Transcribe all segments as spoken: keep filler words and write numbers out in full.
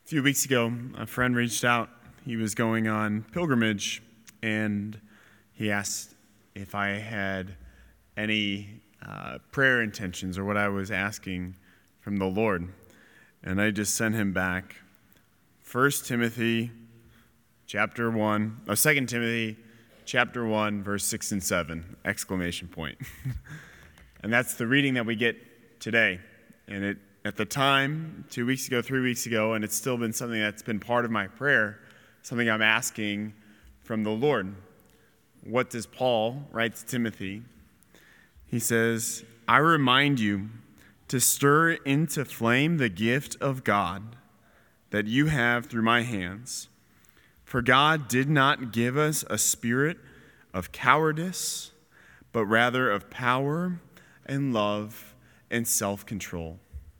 A few weeks ago, a friend reached out. He was going on pilgrimage, and he asked if I had any uh, prayer intentions or what I was asking from the Lord. And I just sent him back First Timothy chapter one, or Second Timothy chapter one, verse six and seven, exclamation point. And that's the reading that we get today. And it At the time, two weeks ago, three weeks ago, and it's still been something that's been part of my prayer, something I'm asking from the Lord. What does Paul write to Timothy? He says, I remind you to stir into flame the gift of God that you have through my hands. For God did not give us a spirit of cowardice, but rather of power and love and self-control.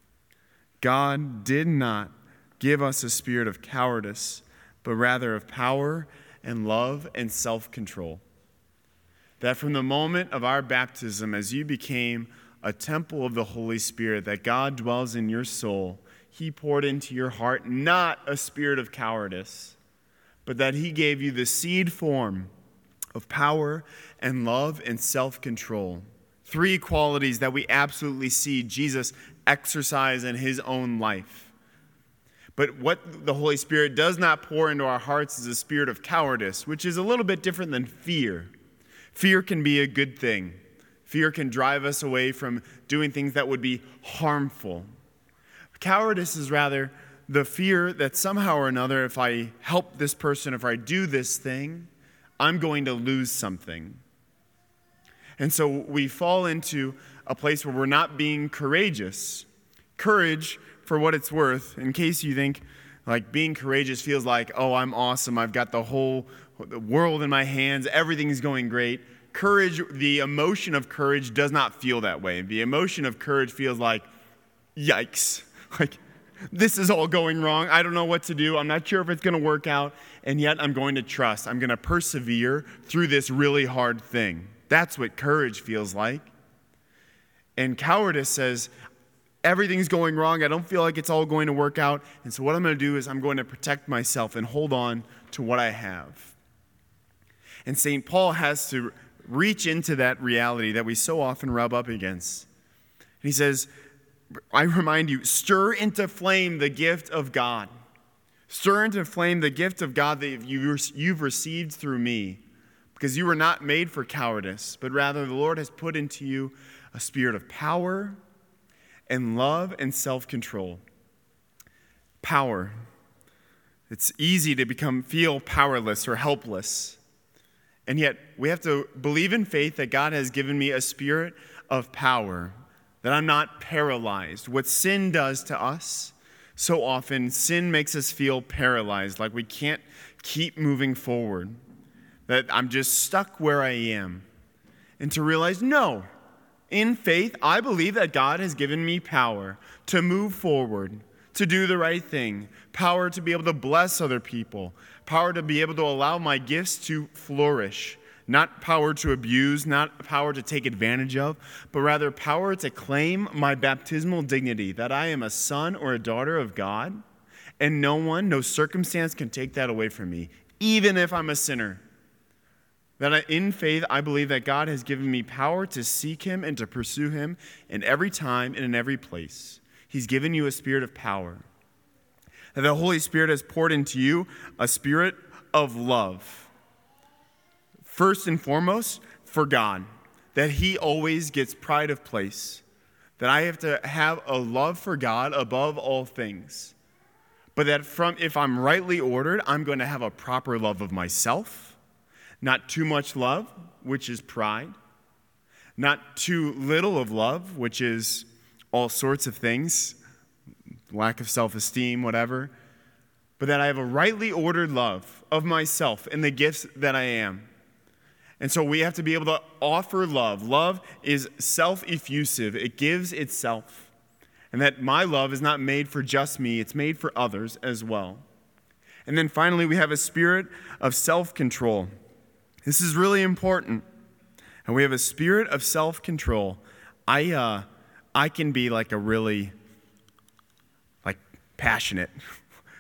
God did not give us a spirit of cowardice, but rather of power and love and self-control. That from the moment of our baptism, as you became a temple of the Holy Spirit, that God dwells in your soul, he poured into your heart not a spirit of cowardice, but that he gave you the seed form of power and love and self-control. Three qualities that we absolutely see Jesus exercise in his own life. But what the Holy Spirit does not pour into our hearts is a spirit of cowardice, which is a little bit different than fear. Fear can be a good thing. Fear can drive us away from doing things that would be harmful. Cowardice is rather the fear that somehow or another, if I help this person, if I do this thing, I'm going to lose something. And so we fall into a place where we're not being courageous. Courage, for what it's worth, in case you think like being courageous feels like, oh, I'm awesome, I've got the whole world in my hands, everything's going great. Courage, the emotion of courage does not feel that way. The emotion of courage feels like, yikes, like this is all going wrong. I don't know what to do. I'm not sure if it's going to work out, and yet I'm going to trust. I'm going to persevere through this really hard thing. That's what courage feels like. And cowardice says, everything's going wrong. I don't feel like it's all going to work out. And so what I'm going to do is I'm going to protect myself and hold on to what I have. And Saint Paul has to reach into that reality that we so often rub up against. And he says, I remind you, stir into flame the gift of God. Stir into flame the gift of God that you've received through me. Because you were not made for cowardice, but rather the Lord has put into you a spirit of power and love and self-control. Power. It's easy to become feel powerless or helpless. And yet we have to believe in faith that God has given me a spirit of power, that I'm not paralyzed. What sin does to us, so often sin makes us feel paralyzed, like we can't keep moving forward. That I'm just stuck where I am. And to realize, no, in faith, I believe that God has given me power to move forward, to do the right thing, power to be able to bless other people, power to be able to allow my gifts to flourish, not power to abuse, not power to take advantage of, but rather power to claim my baptismal dignity, that I am a son or a daughter of God, and no one, no circumstance can take that away from me, even if I'm a sinner. That in faith, I believe that God has given me power to seek him and to pursue him in every time and in every place. He's given you a spirit of power. That the Holy Spirit has poured into you a spirit of love. First and foremost, for God. That he always gets pride of place. That I have to have a love for God above all things. But that from if I'm rightly ordered, I'm going to have a proper love of myself. Not too much love, which is pride. Not too little of love, which is all sorts of things, lack of self-esteem, whatever. But that I have a rightly ordered love of myself and the gifts that I am. And so we have to be able to offer love. Love is self-effusive. It gives itself. And that my love is not made for just me. It's made for others as well. And then finally, we have a spirit of self-control. This is really important. And we have a spirit of self-control. I uh, I can be like a really, like, passionate,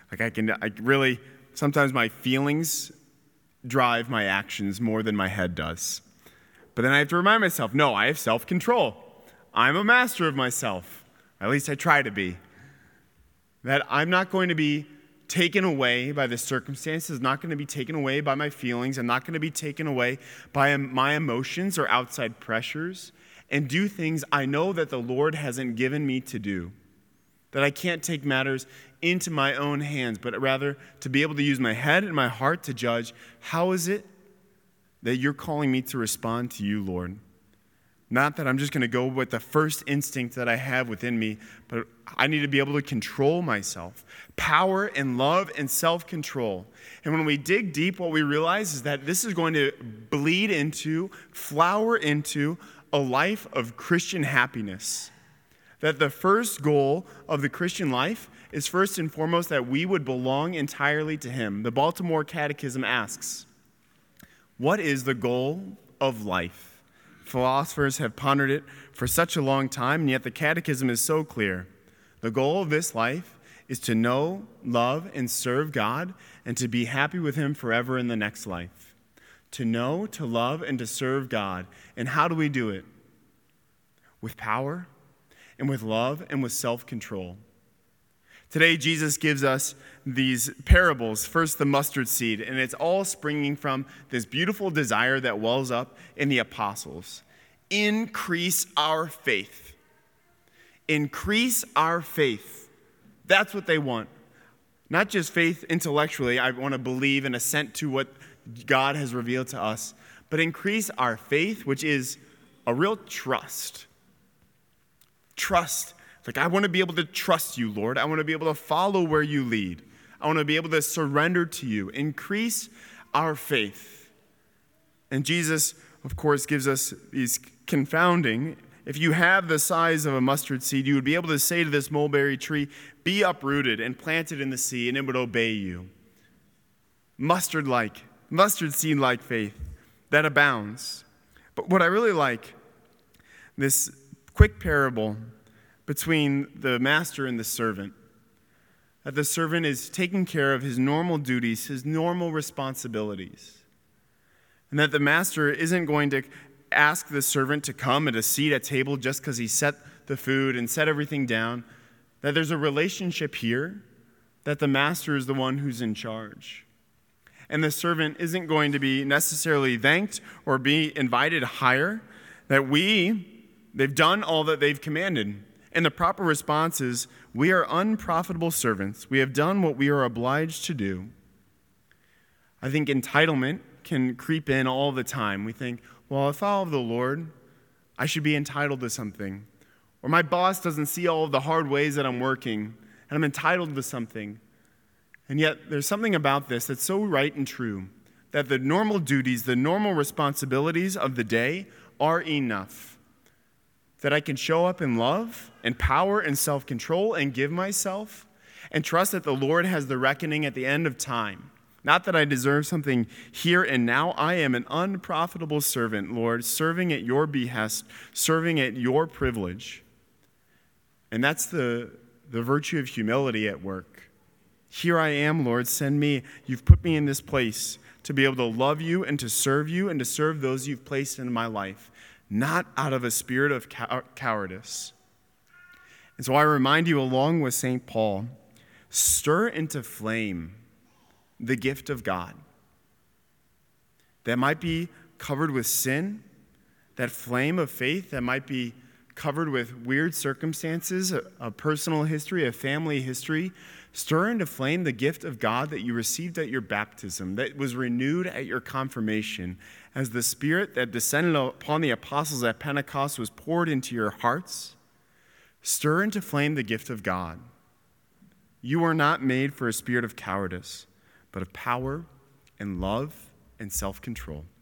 Like I can, I really, sometimes my feelings drive my actions more than my head does. But then I have to remind myself, no, I have self-control. I'm a master of myself. At least I try to be. That I'm not going to be taken away by the circumstances, not going to be taken away by my feelings. I'm not going to be taken away by my emotions or outside pressures and do things I know that the Lord hasn't given me to do. That I can't take matters into my own hands, but rather to be able to use my head and my heart to judge, how is it that you're calling me to respond to you, Lord? Not that I'm just going to go with the first instinct that I have within me, but I need to be able to control myself. Power and love and self-control. And when we dig deep, what we realize is that this is going to bleed into, flower into a life of Christian happiness. That the first goal of the Christian life is first and foremost that we would belong entirely to Him. The Baltimore Catechism asks, what is the goal of life? Philosophers have pondered it for such a long time, and yet the Catechism is so clear. The goal of this life is to know, love, and serve God, and to be happy with Him forever in the next life. To know, to love, and to serve God. And how do we do it? With power, and with love, and with self-control. Today, Jesus gives us these parables. First, the mustard seed, and it's all springing from this beautiful desire that wells up in the apostles. Increase our faith. Increase our faith. That's what they want. Not just faith intellectually, I want to believe and assent to what God has revealed to us, but increase our faith, which is a real trust. Trust. Like, I want to be able to trust you, Lord. I want to be able to follow where you lead. I want to be able to surrender to you. Increase our faith. And Jesus, of course, gives us these confounding. If you have the size of a mustard seed, you would be able to say to this mulberry tree, be uprooted and planted in the sea, and it would obey you. Mustard-like, mustard seed-like faith that abounds. But what I really like, this quick parable between the master and the servant. That the servant is taking care of his normal duties, his normal responsibilities. And that the master isn't going to ask the servant to come at a seat at table just because he set the food and set everything down. That there's a relationship here, that the master is the one who's in charge. And the servant isn't going to be necessarily thanked or be invited higher. That we, they've done all that they've commanded. And the proper response is, we are unprofitable servants. We have done what we are obliged to do. I think entitlement can creep in all the time. We think, well, if I follow the Lord, I should be entitled to something. Or my boss doesn't see all of the hard ways that I'm working, and I'm entitled to something. And yet, there's something about this that's so right and true, that the normal duties, the normal responsibilities of the day are enough. That I can show up in love and power and self-control and give myself and trust that the Lord has the reckoning at the end of time. Not that I deserve something here and now. I am an unprofitable servant, Lord, serving at your behest, serving at your privilege. And that's the, the virtue of humility at work. Here I am, Lord, send me. You've put me in this place to be able to love you and to serve you and to serve those you've placed in my life. Not out of a spirit of cow- cowardice. And so I remind you, along with Saint Paul, stir into flame the gift of God that might be covered with sin, that flame of faith that might be covered with weird circumstances, a, a personal history, a family history. Stir into flame the gift of God that you received at your baptism, that was renewed at your confirmation, as the Spirit that descended upon the apostles at Pentecost was poured into your hearts. Stir into flame the gift of God. You are not made for a spirit of cowardice, but of power and love and self-control.